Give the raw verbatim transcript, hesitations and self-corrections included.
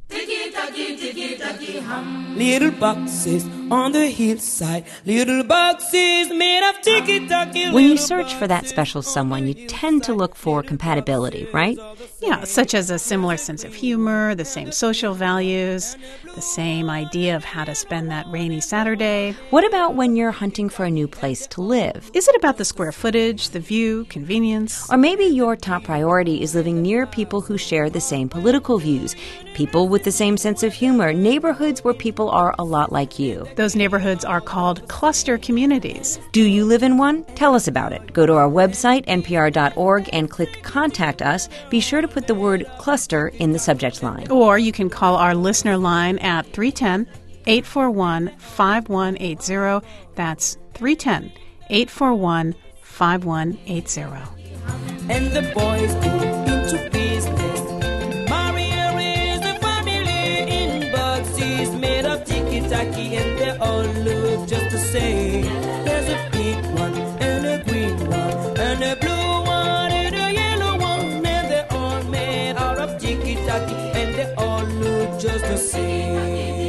Little boxes on the hillside, little boxes made of ticky-tacky. When you search for that special someone, you tend to look for compatibility, right? Yeah, such as a similar sense of humor, the same social values, the same idea of how to spend that rainy Saturday. What about when you're hunting for a new place to live? Is it about the square footage, the view, convenience? Or maybe your top priority is living near people who share the same political views, people with the same sense of humor, neighborhoods where people are a lot like you. Those neighborhoods are called cluster communities. Do you live in one? Tell us about it. Go to our website, N P R dot org, and click Contact Us. Be sure to put the word cluster in the subject line. Or you can call our listener line at three one zero, eight four one, five one eight zero. That's three one zero, eight four one, five one eight zero. And the boys go into business. Maria is a family in boxes made of ticky-tacky, and they all look just the same. There's a pink one, and a green one, and a blue one, and a yellow one, and they're all made out of ticky-tacky, and they all look just the same.